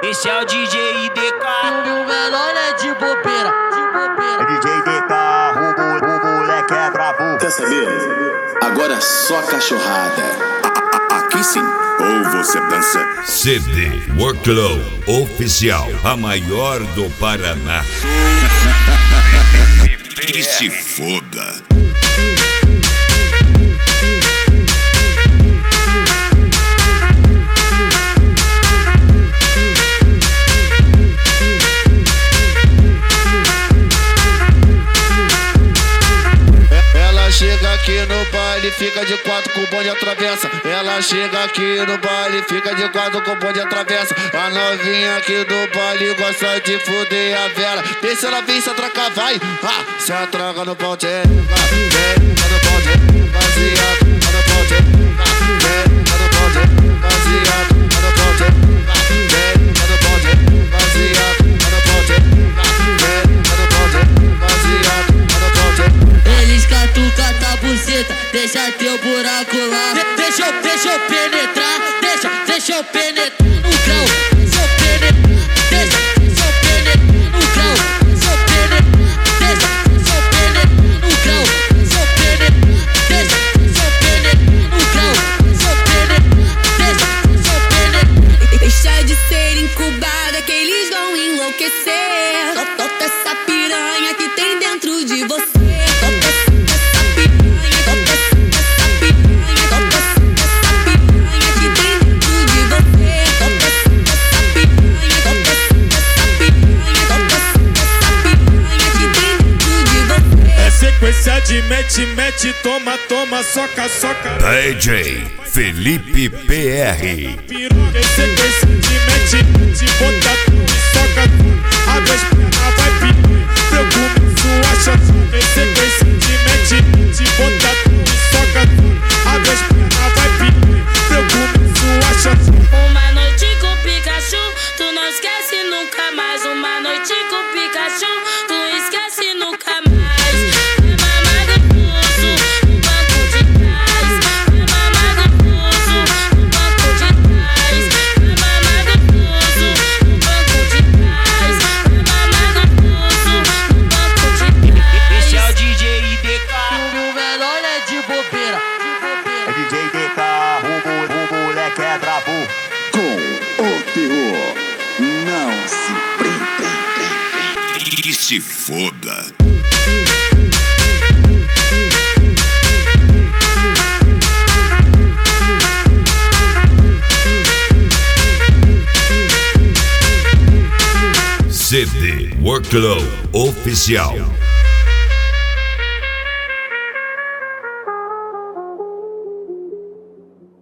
Esse é o DJ DK. E o menor é de bobeira, de bobeira. É DJ DK, o moleque é brabo. Quer saber? Agora é só cachorrada. Aqui sim. Ou você dança. CD Workload Oficial, a maior do Paraná. Que se foda. Ela chega aqui no baile, fica de quatro com o bonde atravessa. Ela chega aqui no baile, fica de quatro com o bonde atravessa. A novinha aqui do baile gosta de fuder a vela. Deixa ela vir, se atracar, vai. Se atraca no pau, tchê. Vem no pau, tchê. Baseado no pau, tchê. Vem no pau, tchê. Baseado no pau, tchê. Vem no pau, tchê. Baseado no pau, tchê. Vem no pau, tchê. Baseado no pau, tchê. Eles catucam a buceta, deixa teu buraco lá. Deixa eu penetrar, deixa eu penetrar no grau. Deixa eu penetrar, deixa eu penetrar no grau. Deixa eu penetrar, deixa eu penetrar no grau. Deixa eu penetrar, deixa eu penetrar no grau. Deixa eu penetrar, deixa eu penetrar. Deixa de ser incubada que eles vão enlouquecer. Solta essa piranha que tem dentro de você. Sequência de mete, toma, soca. DJ Felipe PR. Piroga, sequência de mete, bota tudo e soca tudo. Abre as pernas, vai piranha, preocupa sua chata. Sequência de mete, bota tudo e soca tudo. Abre as pernas, vai piranha, preocupa sua chata. Uma noite com Pikachu, tu não esquece nunca mais. Uma noite com Pikachu, tu não esquece nunca mais. É DJ DK, o moleque é brabo. Com o terror, não se brinca. Que se foda. CD Workload Oficial.